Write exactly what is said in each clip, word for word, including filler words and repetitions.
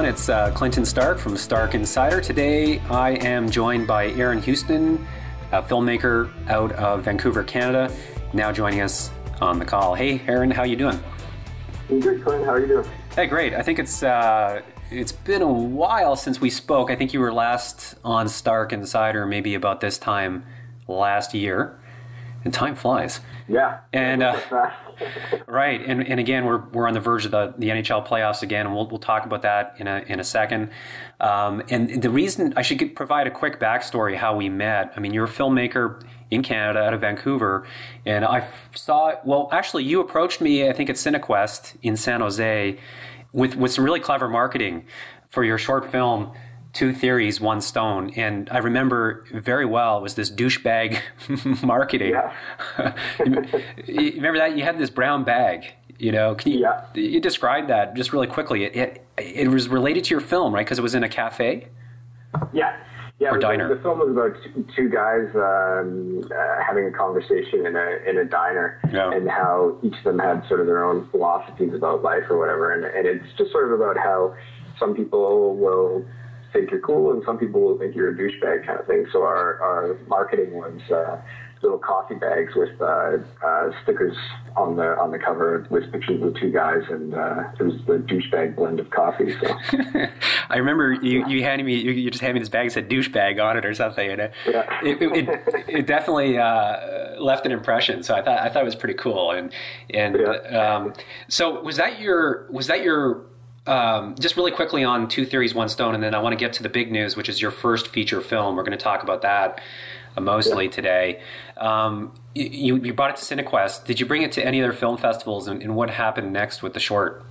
everyone. It's uh, Clinton Stark from Stark Insider. Today, I am joined by Aaron Houston, a filmmaker out of Vancouver, Canada, now joining us on the call. Hey, Aaron, how you doing? I'm good, Clinton. How are you doing? Hey, great. I think it's uh, it's been a while since we spoke. I think you were last on Stark Insider maybe about this time last year. And time flies. Yeah. And uh, right. And and again, we're we're on the verge of the, the N H L playoffs again, and we'll we'll talk about that in a in a second. Um, and the reason I should get, provide a quick backstory how we met. I mean, you're a filmmaker in Canada, out of Vancouver, and I saw. Well, actually, you approached me. I think at Cinequest in San Jose, with with some really clever marketing for your short film. Two Theories, One Stone. And I remember very well, it was this douchebag marketing. Yeah. You remember that? You had this brown bag, you know. Can you, yeah. you describe that just really quickly? It, it, it was related to your film, right? Because it was in a cafe? Yeah. Yeah, or was, diner. The film was about two, two guys um, uh, having a conversation in a in a diner, yeah. and how each of them had sort of their own philosophies about life or whatever. And, and it's just sort of about how some people will think you're cool and some people will think you're a douchebag kind of thing. So our, our marketing was uh, little coffee bags with uh, uh, stickers on the on the cover with pictures of the two guys, and uh, it was the douchebag blend of coffee. So I remember you, you handed me you, you just handed me this bag that said douchebag on it or something, and it yeah. it, it, it definitely uh, left an impression. So I thought I thought it was pretty cool. And and yeah. um, so was that your was that your Um, just really quickly on Two Theories, One Stone, and then I want to get to the big news, which is your first feature film. We're going to talk about that uh, mostly yeah. today. Um, you, you brought it to Cinequest. Did you bring it to any other film festivals, and, and what happened next with the short?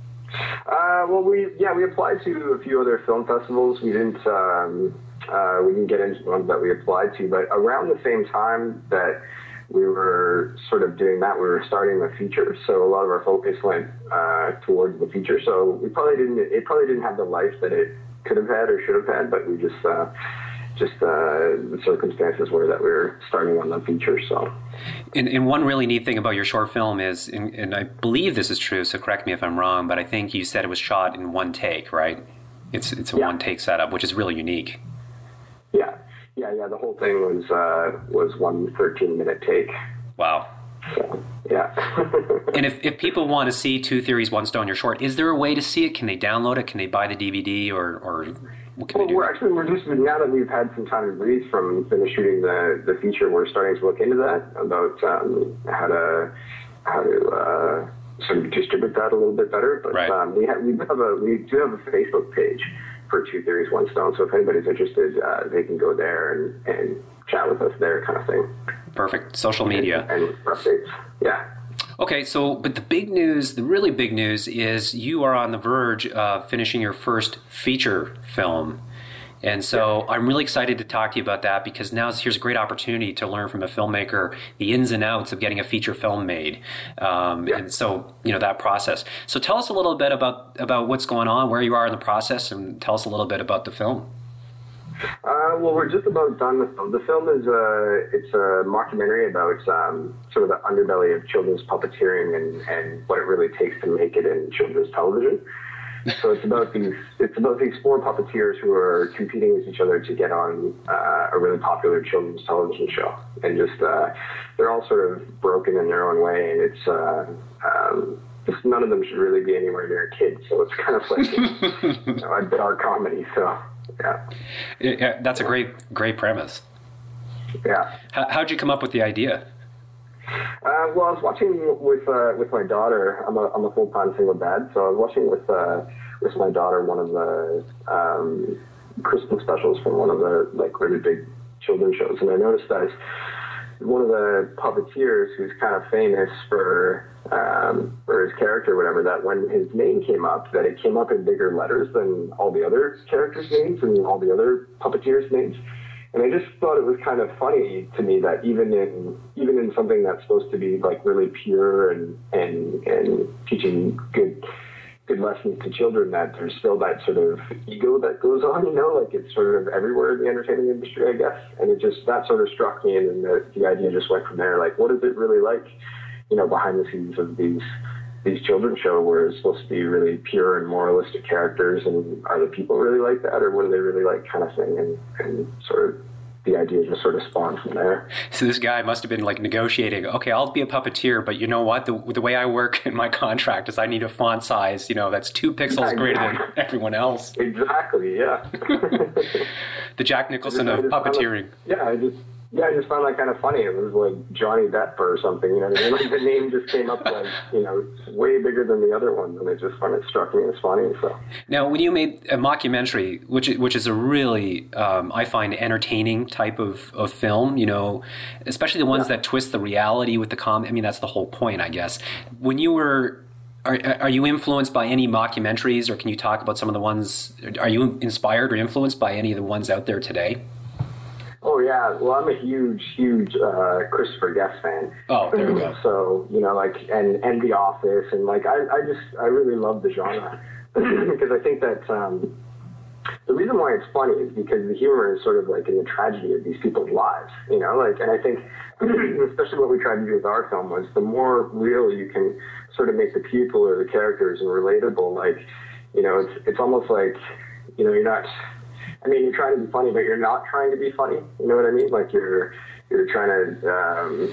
Uh, well, we yeah we applied to a few other film festivals. We didn't um, uh, we didn't get into the ones that we applied to, but around the same time that we were sort of doing that, we were starting the feature, so a lot of our focus went uh, towards the feature. So we probably didn't, it probably didn't have the life that it could have had or should have had, but we just, uh, just uh, the circumstances were that we were starting on the feature. So, and, and one really neat thing about your short film is, and, and I believe this is true, so correct me if I'm wrong, but I think you said it was shot in one take, right? It's it's a yeah. one take setup, which is really unique. Yeah. Yeah, yeah, the whole thing was uh, was one thirteen-minute take. Wow. So, yeah. And if, if people want to see Two Theories, One Stone, your short, is there a way to see it? Can they download it? Can they buy the D V D, or, or what can well, they do? We're actually, we're just, now that we've had some time to breathe from finish shooting the, the feature, we're starting to look into that, about um, how to how to uh, sort of distribute that a little bit better. But right. um, we, have, we, have a, we do have a Facebook page for Two Theories, One Stone. So if anybody's interested, uh, they can go there and, and chat with us there, kind of thing. Perfect. Social media. And, and updates. Yeah. Okay, so, but the big news, the really big news is you are on the verge of finishing your first feature film. And so I'm really excited to talk to you about that, because now here's a great opportunity to learn from a filmmaker the ins and outs of getting a feature film made. Um, yeah. And so, you know, that process. So tell us a little bit about, about what's going on, where you are in the process, and tell us a little bit about the film. Uh, well, we're just about done with the film. The film is a, it's a mockumentary about um, sort of the underbelly of children's puppeteering and, and what it really takes to make it in children's television. So it's about these it's about these four puppeteers who are competing with each other to get on uh, a really popular children's television show, and just uh, they're all sort of broken in their own way, and it's uh, um, just none of them should really be anywhere near kids. So it's kind of like you know, a dark comedy. So yeah, yeah, that's a great great premise. Yeah. How, how'd you come up with the idea? Uh, well, I was watching with uh, with my daughter. I'm a I'm a full time single dad, so I was watching with uh, with my daughter one of the um, Christmas specials from one of the like really big children's shows, and I noticed that one of the puppeteers, who's kind of famous for um, for his character, or whatever, that when his name came up, that it came up in bigger letters than all the other characters' names and all the other puppeteers' names. And I just thought it was kind of funny to me that even in even in something that's supposed to be like really pure and and, and teaching good good lessons to children, that there's still that sort of ego that goes on, you know, like it's sort of everywhere in the entertainment industry, I guess. And it just, that sort of struck me, and then the, the idea just went from there. Like, what is it really like, you know, behind the scenes of these these children's show where it's supposed to be really pure and moralistic characters, and are the people really like that, or what do they really like, kind of thing, and, and sort of the idea just sort of spawned from there. So this guy must have been like negotiating, okay, I'll be a puppeteer, but you know what? The, the way I work in my contract is I need a font size, you know, that's two pixels yeah, greater than everyone else. Exactly, yeah. The Jack Nicholson of puppeteering. Like, yeah, I just yeah, I just found that kind of funny. It was like Johnny Depp or something, you know. Like the name just came up like, you know, way bigger than the other ones, and it just kind of struck me as funny. So now, when you made a mockumentary, which which is a really um, I find entertaining type of, of film, you know, especially the ones yeah. that twist the reality with the comedy. I mean, that's the whole point, I guess. When you were Are, are you influenced by any mockumentaries, or can you talk about some of the ones? Are you inspired or influenced by any of the ones out there today? Oh, yeah. Well, I'm a huge, huge uh, Christopher Guest fan. Oh, there you go. So, you know, like, and, and The Office, and, like, I, I just, I really love the genre because I think that um, the reason why it's funny is because the humor is sort of, like, in the tragedy of these people's lives, you know? Like, and I think, especially what we tried to do with our film was the more real you can sort of make the people or the characters and relatable, like, you know, it's, it's almost like, you know, you're not... I mean, you're trying to be funny, but you're not trying to be funny. You know what I mean? Like you're you're trying to um,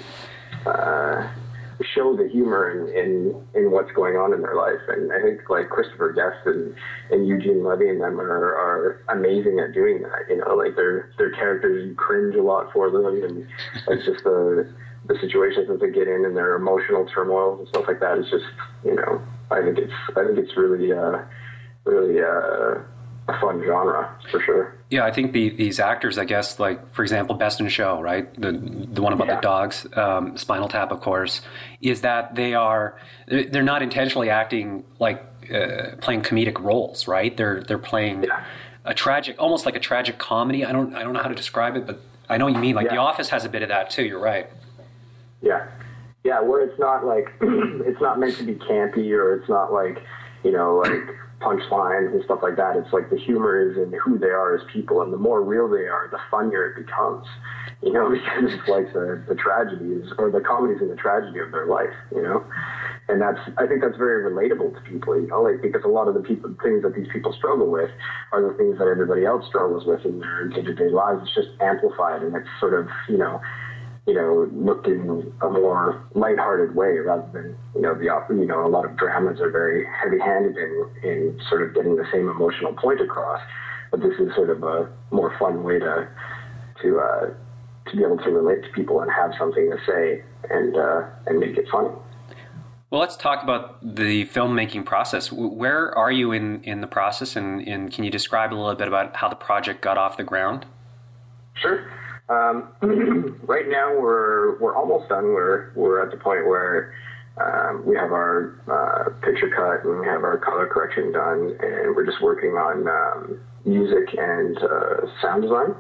uh, show the humor in, in in what's going on in their life. And I think like Christopher Guest and, and Eugene Levy and them are, are amazing at doing that. You know, like their their characters, you cringe a lot for them, and like just the the situations that they get in and their emotional turmoil and stuff like that. It's just, you know, I think it's I think it's really uh, really. Uh, a fun genre, for sure. Yeah, I think the, these actors, I guess, like, for example, Best in Show, right? The the one about yeah. the dogs, um, Spinal Tap, of course, is that they are, they're not intentionally acting like uh, playing comedic roles, right? They're they're playing yeah. a tragic, almost like a tragic comedy. I don't I don't know how to describe it, but I know what you mean. Like, yeah. The Office has a bit of that, too. You're right. Yeah. Yeah, where it's not like, it's not meant to be campy, or it's not like, you know, like, punchlines and stuff like that. It's like the humor is in who they are as people, and the more real they are, the funnier it becomes, you know, because it's like the, the tragedies or the comedies in the tragedy of their life, you know. And that's, I think that's very relatable to people, you know, like, because a lot of the people, things that these people struggle with are the things that everybody else struggles with in their day-to-day lives. It's just amplified, and it's sort of, you know, you know, looked in a more lighthearted way rather than, you know, the, you know, a lot of dramas are very heavy-handed in, in sort of getting the same emotional point across. But this is sort of a more fun way to, to, uh, to be able to relate to people and have something to say and, uh, and make it funny. Well, let's talk about the filmmaking process. Where are you in, in the process, and, and can you describe a little bit about how the project got off the ground? Sure. Um, right now we're we're almost done. We're we're at the point where um, we have our uh, picture cut and we have our color correction done, and we're just working on um, music and uh, sound design.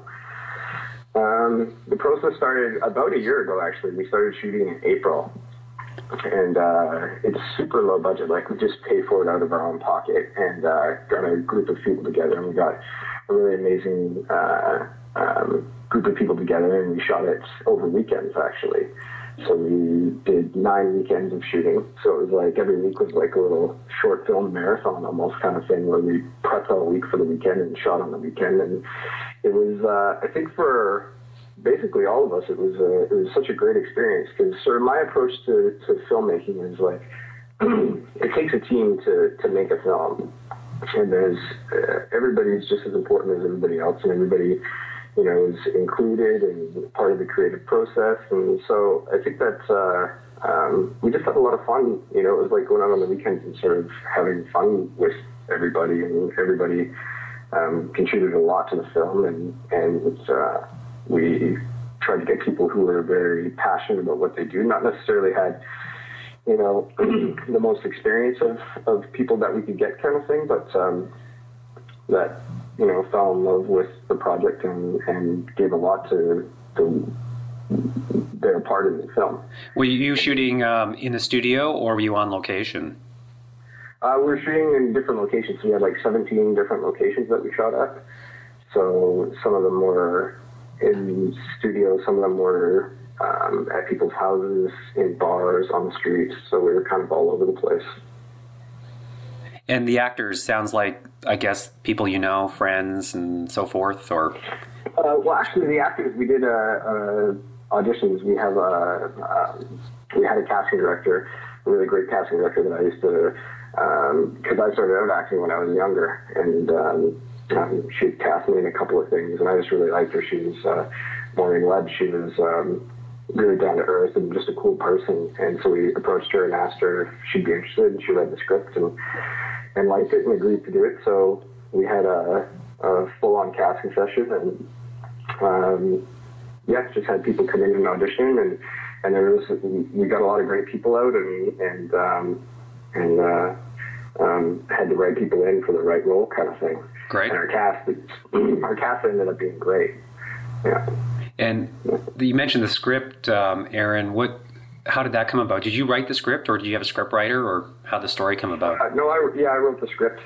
Um, the process started about a year ago. Actually, we started shooting in April, and uh, it's super low budget. Like, we just pay for it out of our own pocket, and uh, got a group of people together, and we got a really amazing Uh, um, group of people together, and we shot it over weekends, actually. So we did nine weekends of shooting. So it was like every week was like a little short film marathon almost kind of thing, where we prepped all week for the weekend and shot on the weekend. And it was, uh, I think for basically all of us, it was a, it was such a great experience, because sort of my approach to, to filmmaking is like, it takes a team to, to make a film. And there's, uh, everybody's just as important as everybody else, and everybody, you know, is included and part of the creative process. And so I think that uh, um, we just had a lot of fun. You know, it was like going out on the weekends and sort of having fun with everybody, and everybody um, contributed a lot to the film. And, and uh, we tried to get people who were very passionate about what they do, not necessarily had, you know, the most experience of, of people that we could get, kind of thing, but um, that, you know, fell in love with the project and, and gave a lot to, to their part in the film. Were you shooting um, in the studio, or were you on location? Uh, we were shooting in different locations. We had like seventeen different locations that we shot at. So some of them were in studios. Some of them were um, at people's houses, in bars, on the streets. So we were kind of all over the place. And the actors sounds like, I guess, people you know, friends, and so forth, or? Uh, well, actually, the actors we did uh, uh, auditions. We have a um, we had a casting director, a really great casting director that I used to, because um, I started out acting when I was younger, and um, um, she cast me in a couple of things, and I just really liked her. She was uh, Maureen Webb. She was um, really down to earth and just a cool person, and so we approached her and asked her if she'd be interested, and she read the script and and liked it and agreed to do it. So we had a, a full-on casting session, and um, yeah, just had people come in and audition, and and there was we got a lot of great people out, and and um, and uh, um, had the right people in for the right role, kind of thing. Great. And our cast, our cast ended up being great. Yeah. And you mentioned the script, um, Aaron. What? How did that come about? Did you write the script, or did you have a script writer, or how did the story come about? Uh, no, I yeah, I wrote the script.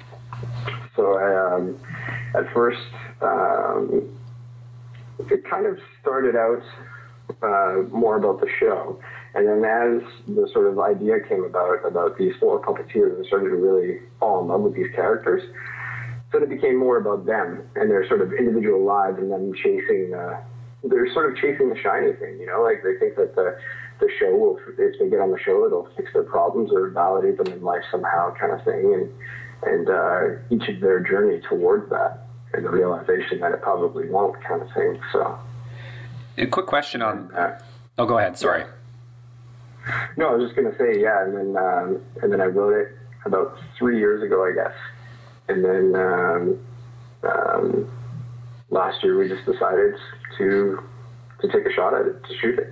So I, um, at first, um, it kind of started out uh, more about the show, and then as the sort of idea came about about these four puppeteers, I started to really fall in love with these characters. So it became more about them and their sort of individual lives, and them chasing. Uh, they're sort of chasing the shiny thing, you know, like they think that the the show will, if they get on the show, it'll fix their problems or validate them in life somehow, kind of thing, and and uh, each of their journey towards that, and the realization that it probably won't, kind of thing. So, a quick question on. Uh, oh, go ahead. Sorry. No, I was just gonna say, yeah, and then um, and then I wrote it about three years ago, I guess, and then um, um, last year we just decided to to take a shot at it, to shoot it.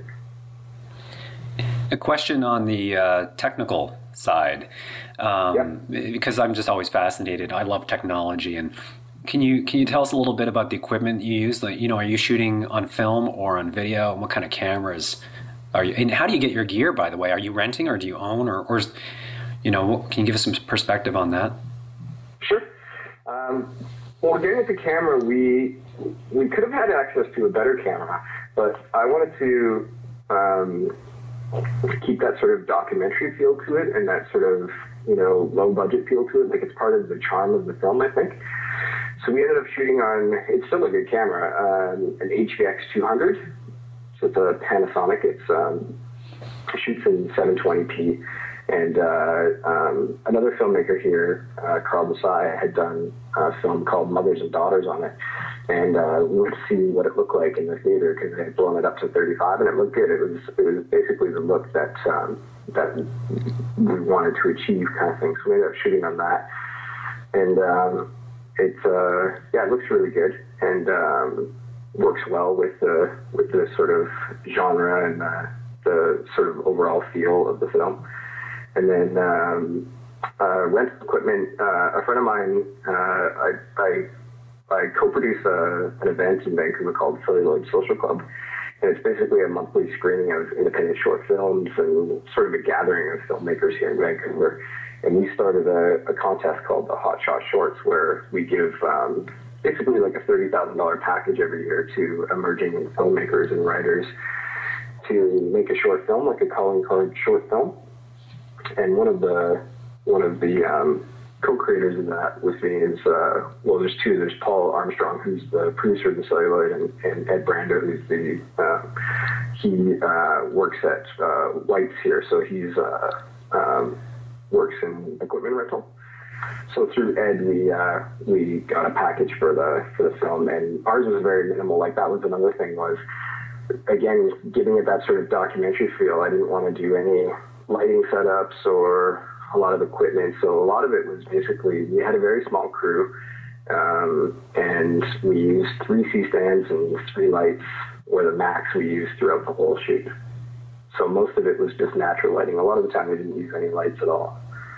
A question on the uh, technical side, um, yeah. because I'm just always fascinated. I love technology, and can you can you tell us a little bit about the equipment you use? Like, you know, are you shooting on film or on video? And what kind of cameras are you? And how do you get your gear? By the way, are you renting, or do you own, or, or you know, can you give us some perspective on that? Sure. Um, well, getting at the camera, we we could have had access to a better camera, but I wanted to. Um, to keep that sort of documentary feel to it, and that sort of, you know, low budget feel to it. Like, it's part of the charm of the film, I think. So we ended up shooting on, it's still a good camera, um, an H V X two hundred. So it's a Panasonic. It's um, it shoots in seven twenty p. And uh, um, another filmmaker here, uh, Carl Desai, had done a film called Mothers and Daughters on it. And uh, we went to see what it looked like in the theater, because they had blown it up to thirty-five, and it looked good. It was it was basically the look that um, that we wanted to achieve, kind of thing. So we ended up shooting on that, and um, it uh, yeah, it looks really good, and um, works well with the with the sort of genre and uh, the sort of overall feel of the film. And then um, uh, rental equipment. Uh, a friend of mine, uh, I. I I co-produce a, an event in Vancouver called Celluloid Social Club, and it's basically a monthly screening of independent short films and sort of a gathering of filmmakers here in Vancouver. And we started a, a contest called the Hot Shot Shorts, where we give um, basically like a thirty thousand dollars package every year to emerging filmmakers and writers to make a short film, like a calling card short film. And one of the one of the um, co-creators of that with me is, uh, well, there's two. There's Paul Armstrong, who's the producer of the Celluloid, and, and Ed Brander, who's the, uh, he uh, works at uh, White's here, so he's uh, um, works in equipment rental. So through Ed, we uh, we got a package for the for the film, and ours was very minimal. Like, that was another thing, was, again, giving it that sort of documentary feel. I didn't want to do any lighting setups or a lot of equipment, so a lot of it was basically, we had a very small crew, um, and we used three C-stands and three lights, or the max we used throughout the whole shoot. So most of it was just natural lighting. A lot of the time we didn't use any lights at all.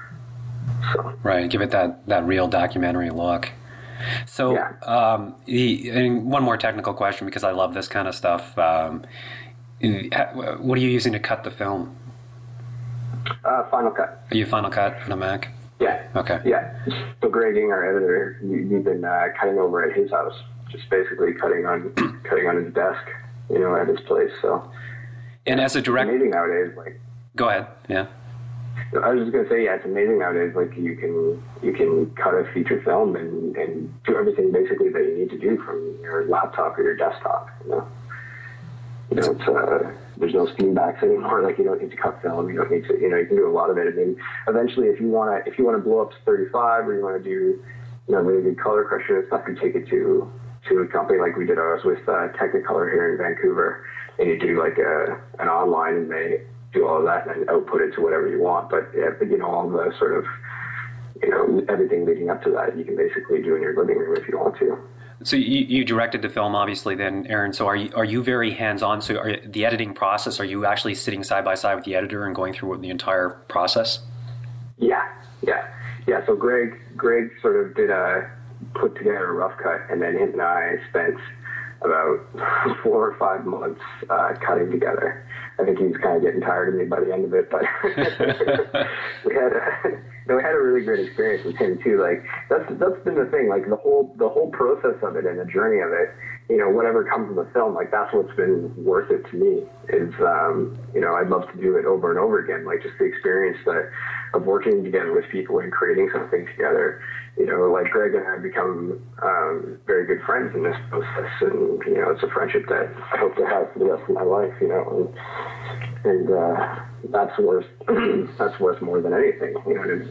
So. Right, give it that, that real documentary look. So, yeah. um, the, and one more technical question, because I love this kind of stuff. Um, what are you using to cut the film? Uh, Final Cut. Are you Final Cut on a Mac? Yeah. Okay. Yeah. So Greg, our editor, we, we've been uh, cutting over at his house, just basically cutting on cutting on his desk, you know, at his place. So, and as a director, amazing nowadays. Like, go ahead. Yeah. I was just gonna say, yeah, it's amazing nowadays. Like, you can you can cut a feature film and, and do everything basically that you need to do from your laptop or your desktop. You know, you know, it's uh, there's no steam backs anymore. Like, you don't need to cut film. You don't need to, you know, you can do a lot of it. I mean, eventually, if you wanna if you wanna blow up to thirty-five, or you wanna do, you know, really good color correction and stuff, you take it to to a company like we did ours with uh, Technicolor here in Vancouver, and you do like a an online, and they do all of that and output it to whatever you want. But, yeah, but you know, all the sort of, you know, everything leading up to that, you can basically do in your living room if you want to. So you, you directed the film, obviously, then, Aaron. So are you are you very hands-on? So are, the editing process, are you actually sitting side by side with the editor and going through the entire process? Yeah, yeah, yeah. So Greg, Greg sort of did a put together a rough cut, and then him and I spent about four or five months uh, cutting together. I think he was kind of getting tired of me by the end of it, but we had a, you know, we had a really great experience with him too. Like, that's that's been the thing. Like, the whole the whole process of it and the journey of it. You know, whatever comes in the film, like, that's what's been worth it to me. Is um, you know, I'd love to do it over and over again. Like, just the experience that of working together with people and creating something together. You know, like, Greg and I have become um, very good friends in this process, and, you know, it's a friendship that I hope to have for the rest of my life. You know, and, and uh, that's worth that's worth more than anything. You know.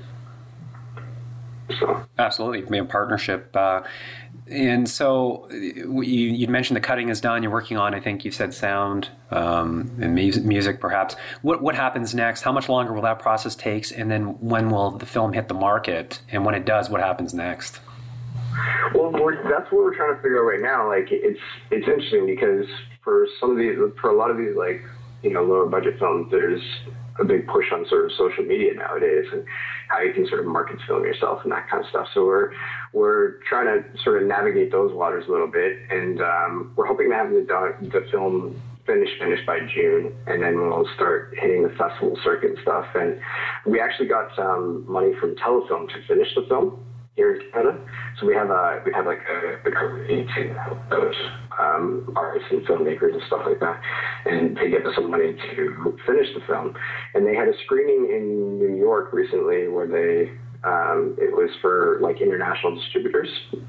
So absolutely, I mean, partnership. Uh, and so you you mentioned the cutting is done. You're working on, I think you said, sound um, and music, music, perhaps. What what happens next? How much longer will that process take? And then when will the film hit the market? And when it does, what happens next? Well, we're, that's what we're trying to figure out right now. Like, it's it's interesting because for some of these, for a lot of these, like, you know, lower budget films, there's a big push on sort of social media nowadays and how you can sort of market film yourself and that kind of stuff. So we're we're trying to sort of navigate those waters a little bit, and um, we're hoping to have the the film finished finished by June, and then we'll start hitting the festival circuit and stuff. And we actually got some money from Telefilm to finish the film here in Canada. So we have a we have like a, a company to help those um, artists and filmmakers and stuff like that, and they give us some money to finish the film. And they had a screening in New York recently where they um, it was for like international distributors,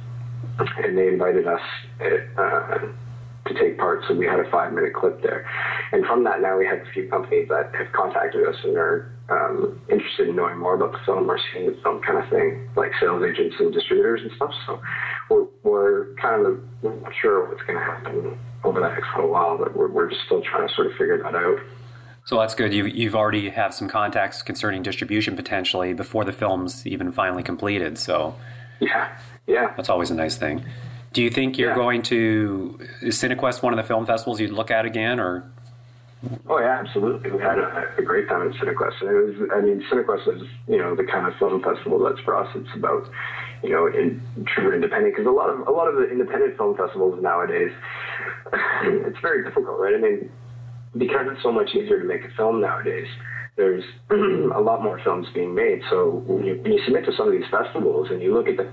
and they invited us uh, to take part. So we had a five minute clip there, and from that now we have a few companies that have contacted us and are um, interested in knowing more about the film or seeing the film, kind of thing, like sales agents and distributors and stuff. So we're we're kind of not sure what's going to happen over the next little while, but we're we're just still trying to sort of figure that out. So that's good. You you've already have some contacts concerning distribution potentially before the film's even finally completed. So yeah, yeah, that's always a nice thing. Do you think you're yeah. going to, is Cinequest one of the film festivals you'd look at again, or? Oh yeah, absolutely. We had a, a great time at Cinequest. And it was, I mean, Cinequest is, you know, the kind of film festival that's for us. It's about, you know, in, true independent, because a lot of a lot of the independent film festivals nowadays, it's very difficult, right? I mean, because it's so much easier to make a film nowadays, there's a lot more films being made. So when you, when you submit to some of these festivals and you look at the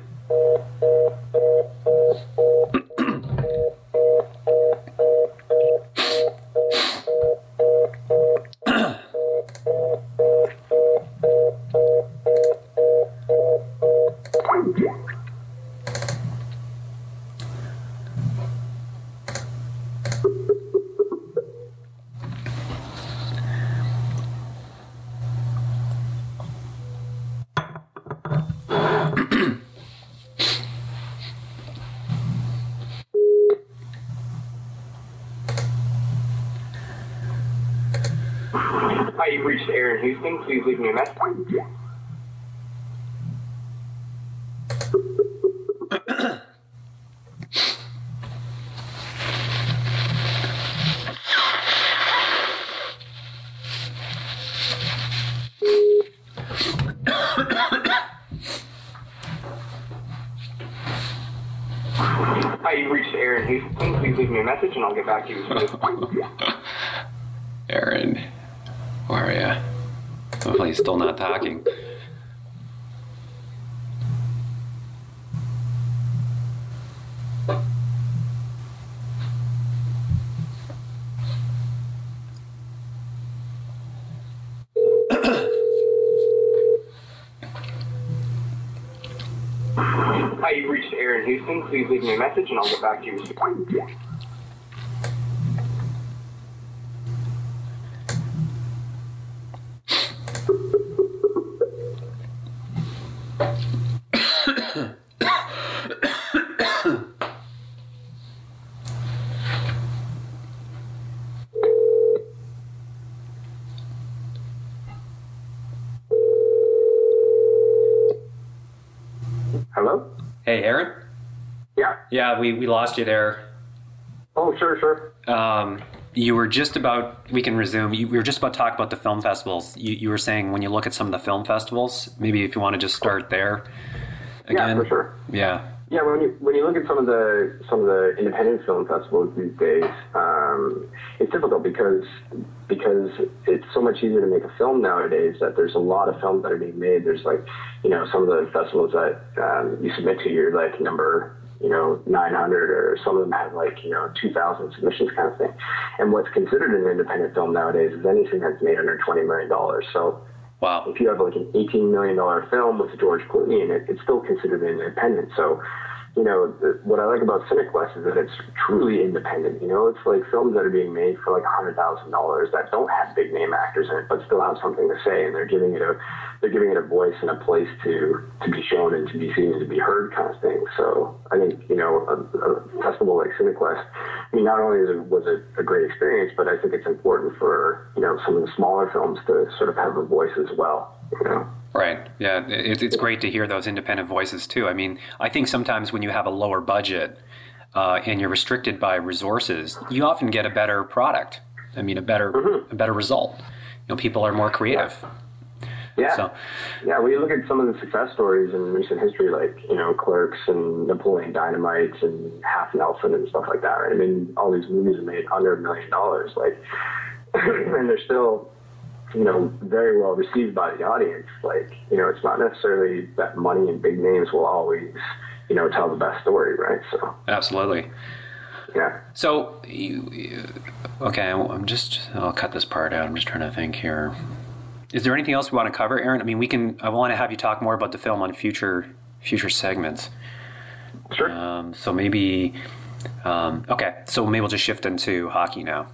Hi, you've reached Aaron Houston. Please leave me a message. Hi, you've reached Aaron Houston. Please leave me a message and I'll get back to you as soon as Aaron, where are you? Hopefully he's still not talking. you've reached Aaron Houston. Please leave me a message and I'll get back to you soon. Hello? Hey, Aaron? Yeah. Yeah, we, we lost you there. Oh, sure, sure. Um, you were just about, we can resume, you, we were just about to talk about the film festivals. You, you were saying when you look at some of the film festivals, maybe if you want to just start there again. Yeah, for sure. Yeah. Yeah, when you when you look at some of the some of the independent film festivals these days, um, it's difficult because because it's so much easier to make a film nowadays that there's a lot of films that are being made. There's like, you know, some of the festivals that um, you submit to, you're like number, you know, nine hundred, or some of them have like, you know, two thousand submissions kind of thing. And what's considered an independent film nowadays is anything that's made under twenty million dollars. So wow. If you have like an eighteen million dollars film with George Clooney in it, it's still considered an independent. So, you know, the, what I like about CineQuest is that it's truly independent. You know, it's like films that are being made for like one hundred thousand dollars that don't have big name actors in it, but still have something to say, and they're giving it a they're giving it a voice and a place to to be shown and to be seen and to be heard, kind of thing. So I think, you know, a, a festival like CineQuest, I mean, not only is it, was it a great experience, but I think it's important for, you know, some of the smaller films to sort of have a voice as well. You know. Right. Yeah. It, it's great to hear those independent voices too. I mean, I think sometimes when you have a lower budget uh, and you're restricted by resources, you often get a better product. I mean, a better mm-hmm. a better result. You know, people are more creative. Yeah. So, yeah. When you look at some of the success stories in recent history, like, you know, Clerks and Napoleon Dynamite and Half Nelson and stuff like that, right? I mean, all these movies are made under a million dollars, like, and they're still, you know, very well received by the audience. Like, you know, it's not necessarily that money and big names will always, you know, tell the best story, right? So absolutely. Yeah. So, you, you, okay, I'm just, I'll cut this part out. I'm just trying to think here. Is there anything else we want to cover, Aaron? I mean, we can, I want to have you talk more about the film on future, future segments. Sure. Um, so maybe, um, okay, so maybe we'll just shift into hockey now.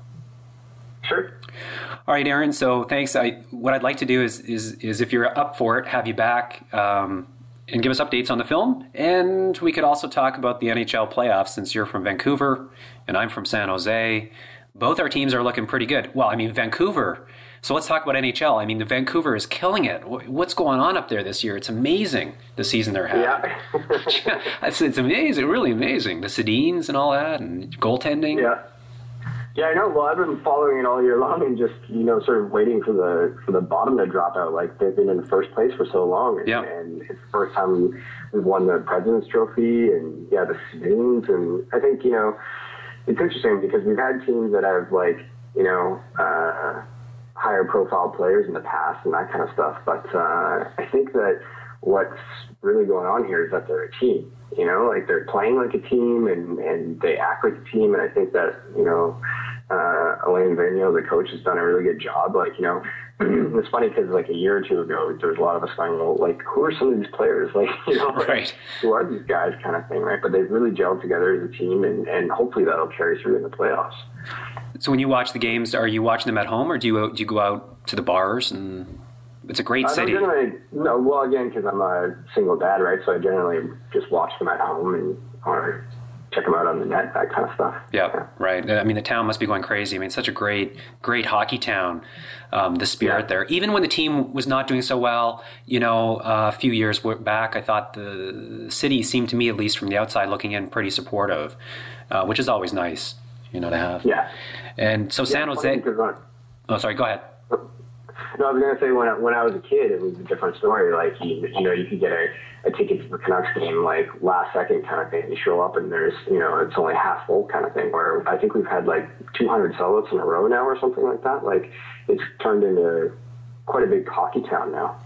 Sure. All right, Aaron. So thanks. I, what I'd like to do is, is, is if you're up for it, have you back um, and give us updates on the film. And we could also talk about the N H L playoffs, since you're from Vancouver and I'm from San Jose. Both our teams are looking pretty good. Well, I mean, Vancouver. So let's talk about N H L. I mean, the Vancouver is killing it. What's going on up there this year? It's amazing, the season they're having. Yeah. it's, it's amazing, really amazing. The Sedins and all that, and goaltending. Yeah. Yeah, I know. Well, I've been following it all year long and just, you know, sort of waiting for the for the bottom to drop out. Like, they've been in first place for so long. And, yeah. and it's the first time we've won the President's Trophy and, yeah, the Sedins. And I think, you know, it's interesting because we've had teams that have, like, you know, uh, higher profile players in the past and that kind of stuff. But uh, I think that what's really going on here is that they're a team. You know, like, they're playing like a team and, and they act like a team. And I think that, you know, uh, Alain Vigneault, the coach, has done a really good job. Like, you know, it's funny because like a year or two ago, there was a lot of us going, well, like, who are some of these players? Like, you know, right. like, who are these guys, kind of thing, right? But they've really gelled together as a team, and, and hopefully that'll carry through in the playoffs. So when you watch the games, are you watching them at home, or do you do you go out to the bars? And it's a great uh, city. No, generally, no, well, again, because I'm a single dad, right? So I generally just watch them at home and or check them out on the net, that kind of stuff. Yeah, yeah, right. I mean, the town must be going crazy. I mean, it's such a great, great hockey town, um, the spirit yeah. there. Even when the team was not doing so well, you know, uh, a few years back, I thought the city seemed to me, at least from the outside looking in, pretty supportive, uh, which is always nice, you know, to have. Yeah. And so San yeah, Jose... Oh, sorry, go ahead. No, I was going to say, when I, when I was a kid, it was a different story. Like, you, you know, you could get a, a ticket to the Canucks game, like, last second kind of thing. You show up and there's, you know, it's only half full kind of thing, where I think we've had, like, two hundred sellouts in a row now or something like that. Like, it's turned into quite a big hockey town now.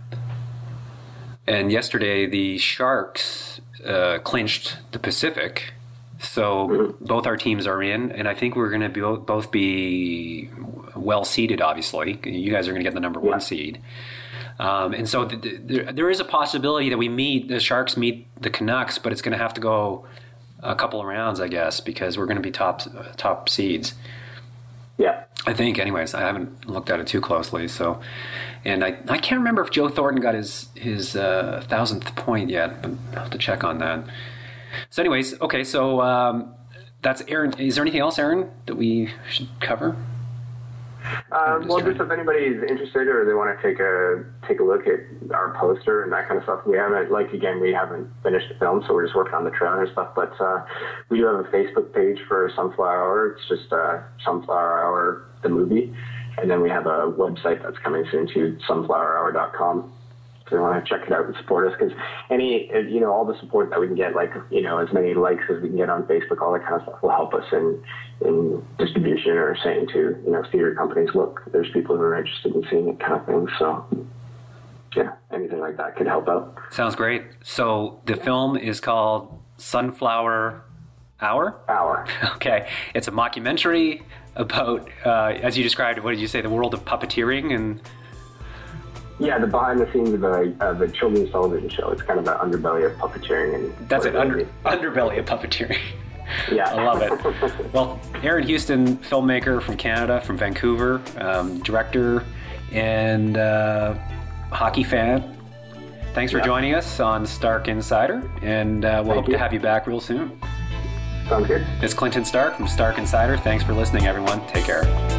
And yesterday, the Sharks uh, clinched the Pacific. So mm-hmm. both our teams are in, and I think we're going to be, both be well seeded. Obviously, you guys are going to get the number one yeah. seed. Um, and so th- th- there, there is a possibility that we meet, the Sharks meet the Canucks, but it's going to have to go a couple of rounds, I guess, because we're going to be top top seeds. Yeah. I think, anyways. I haven't looked at it too closely. So, and I, I can't remember if Joe Thornton got his his uh, thousandth point yet, but I'll have to check on that. So, anyways, okay. So um, that's Aaron. Is there anything else, Aaron, that we should cover? Um, well, just if anybody's interested or they want to take a take a look at our poster and that kind of stuff, we haven't, like, again, we haven't finished the film, so we're just working on the trailer and stuff. But uh, we do have a Facebook page for Sunflower Hour. It's just uh, Sunflower Hour, the movie. And then we have a website that's coming soon to sunflower hour dot com. So you want to check it out and support us, because any, you know, all the support that we can get, like, you know, as many likes as we can get on Facebook, all that kind of stuff will help us in, in distribution or saying to, you know, theater companies, look, there's people who are interested in seeing it, kind of thing. So, yeah, anything like that could help out. Sounds great. So the film is called Sunflower Hour? Hour. Okay. It's a mockumentary about, uh, as you described, what did you say, the world of puppeteering and... Yeah, the behind the scenes of a, of a children's television show. It's kind of the underbelly of puppeteering. And That's it, under, underbelly of puppeteering. Yeah. I love it. Well, Aaron Houston, filmmaker from Canada, from Vancouver, um, director and uh, hockey fan. Thanks for yeah. joining us on Stark Insider, and uh, we'll Thank hope you. to have you back real soon. Sounds good. It's Clinton Stark from Stark Insider. Thanks for listening, everyone. Take care.